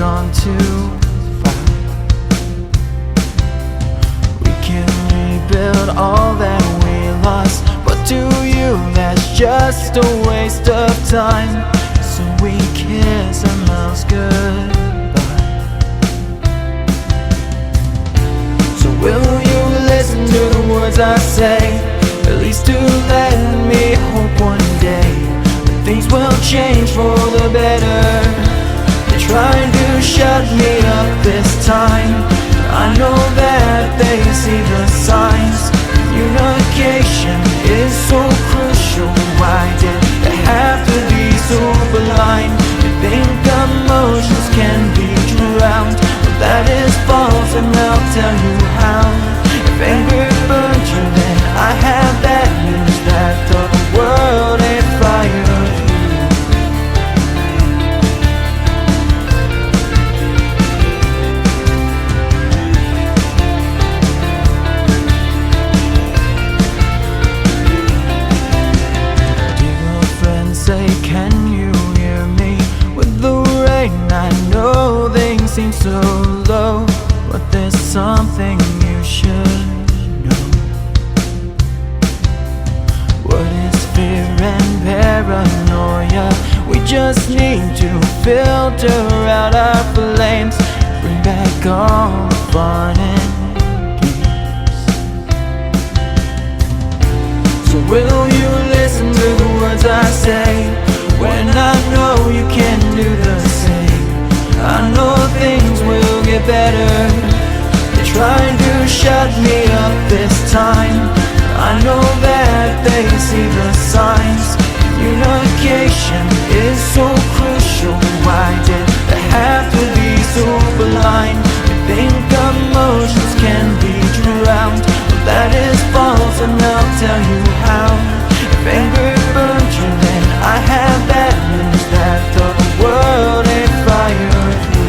gone too far. We can rebuild all that we lost, but to you that's just a waste of time. So we kiss our mouths goodbye. So will you listen to the words I say, at least to let me hope one day that things will change for the better. They're trying to shut me up this time. I know that they see the signs. Communication is so crucial. Why did they have to be so blind? You think emotions can be drowned? Well, that is false, and I'll tell you how. If anger burns you, then I have bad news, that the world ain't fire. Say, can you hear me? With the rain I know things seem so low, but there's something you should know. What is fear and paranoia? We just need to filter out our flames, bring back all the fun and games. So will you listen to the words I say, when I know you can do the same? I know things will get better. They're trying to shut me up this time. I know that they see the signs. Communication is so crucial. Why did they have to be so blind? You think emotions can be drowned? Well, that is false, and I'll tell you how. If anger burns you, then I have bad news, that the world ain't fire.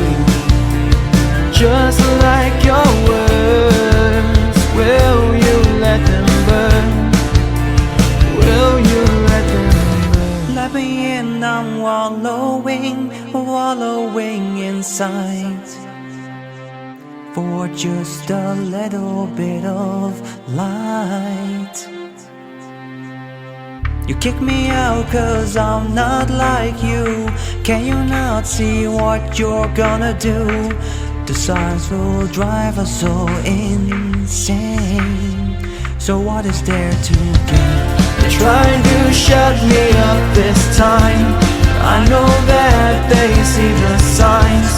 Just like your words, will you let them burn? Will you let them burn? Let me in, I'm wallowing inside, for just a little bit of light. You kick me out cause I'm not like you. Can you not see what you're gonna do? The signs will drive us so insane. So what is there to gain? They're trying to shut me up this time. I know that they see the signs.